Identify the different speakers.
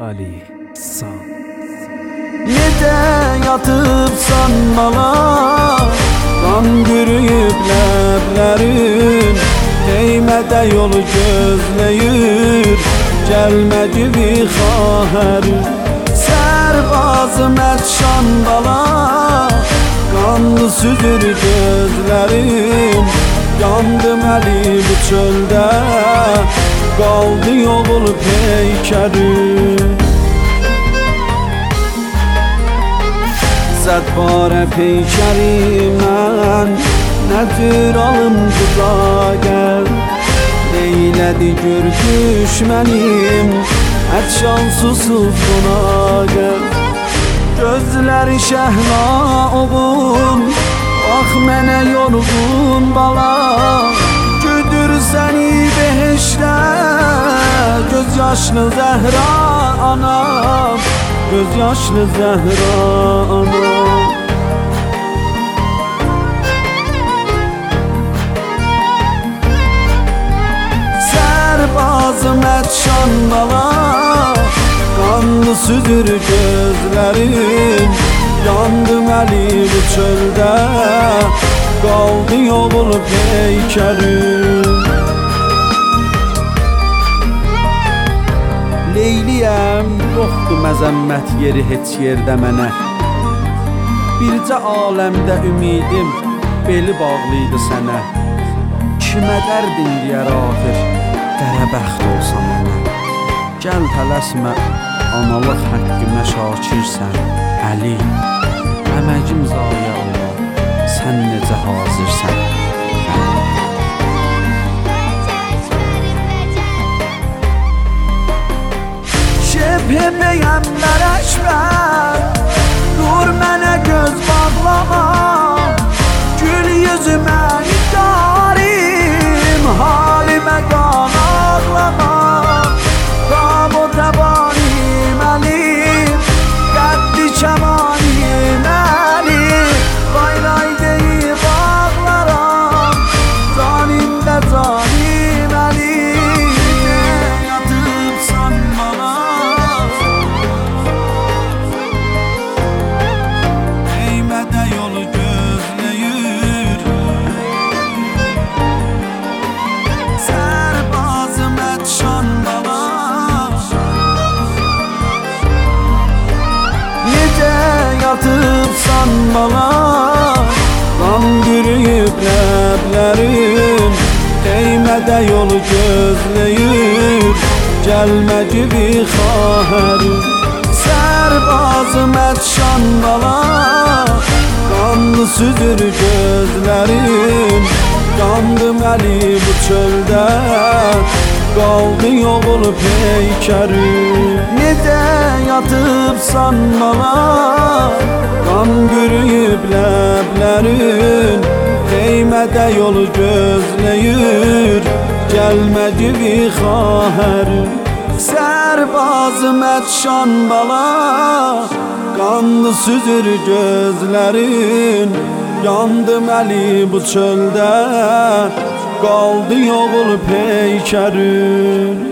Speaker 1: Ali San.
Speaker 2: Necə yatıbsan bala, qan qürüyüb ləblərin, Deymədə yolu gözləyir, gəlmə gibi xahərin. Sərbazı mətşan bala, qanlı süzür gözlərim, yandım əli bu çöldə, qaldı yolul peykərim. Zədbarə peykərim mən, nədir alım qıza gəl, Eylədi gör düşmənim, ətşan susuz buna gəl. Gözləri şəhla oğul, bax mənə yorğun bala, güdür səni behişdə, göz yaşlı Zəhra anam, göz yaşlı Zəhra anam. Sərbazı mətşan bala, qanlı süzür gözlərim, yandım əli bu çöldə, qaldı yolul peykərim. Leyliyəm, yoxdur məzəmmət yeri heç yerdə mənə, bircə aləmdə ümidim beli bağlıydı sənə. Kimə dərdin deyər axır, qərəbəxt olsa mənə. Gəl tələsmə, analıq həqqimə şakirsən Əli, əməkim zaya ola, sən necə hazırsən Şebhe Peygəmbər Əkbər, dur mənə göz bağlama, gül yüzümə nigarim, halimə qan ağlama. Qab o təbanim əlim, qəddi kəmanim əlim, Vay deyib ağlaram, canimdə canim əlim. Yatıbsan bana, Deymədə yolu gözləyir, Sərbazı mətşan bala, necə yatıbsan bala, qan qürüyüb ləblərin, Deymədə yolu gözləyir, gəlmə gibi xahərin. Sərbazı mətşan bala, qanlı süzür gözlərim, yandım əli bu çöldə, qaldı yolul peykərim. Necə yatıbsan bala, qan qürüyüb ləblərin, Deymədə yolu gözləyir, gəlmə gibi xahərin. Sərbazı mətşan bala, qanlı süzür gözlərin, yandım əli bu çöldə, qaldı yolul peykərim.